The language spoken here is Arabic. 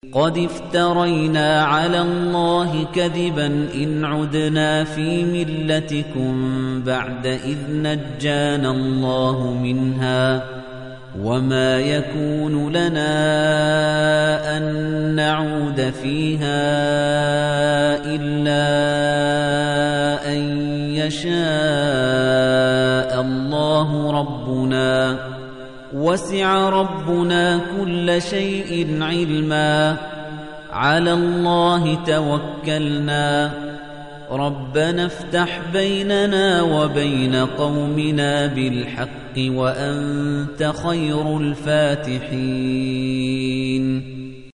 قد افترينا على الله كذبا إن عدنا في ملتكم بعد إذ نجانا الله منها وما يكون لنا أن نعود فيها إلا أن يشاء الله ربنا وسع ربنا كل شيء علما على الله توكلنا ربنا افتح بيننا وبين قومنا بالحق وأنت خير الفاتحين